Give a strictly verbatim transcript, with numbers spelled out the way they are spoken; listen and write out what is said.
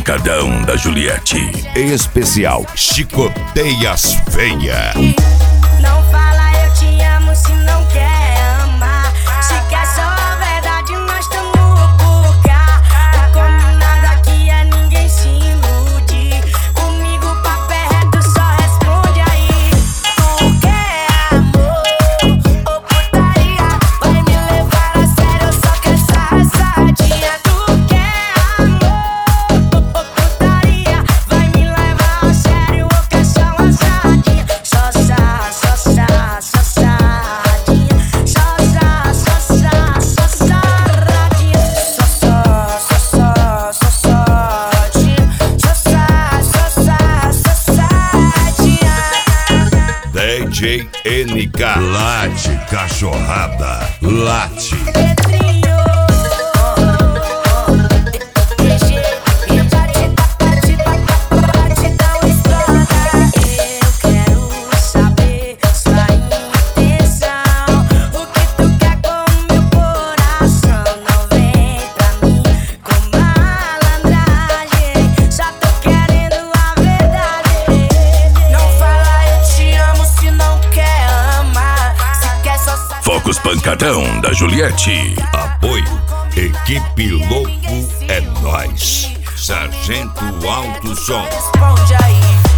Pancadão da Juliette. Especial Chicoteias Feia. Não fala eu te amo se não quer amar. Se quer só a verdade, nós tamo por cá. O combinado aqui é ninguém se iludir. Comigo o papo é reto, só responde aí. Tu quer amor ou putaria? Vai me levar a sério, eu só quero essa sardinha. Tu quer amor ou putaria? Vai me levar a sério, eu quero só uma sardinha. Só sa, só sa, só sardinha. Só sa, só sa, só sardinha. Só só, só só, só sardinha. Só sa, só sa, só sardinha. D J N K. Late, cachorrada. Late. Pedrinho, batidão estrada. Eu quero saber sua intenção. O que tu quer com o meu coração? Não vem pra mim com malandragem. Só tô querendo a verdade. Não fala eu te amo se não quer amar. Se quer só saber. Focus Pancadão da Juliette. Apoio Equipe Louco é Nós. Sargento Alto Som. Responde aí.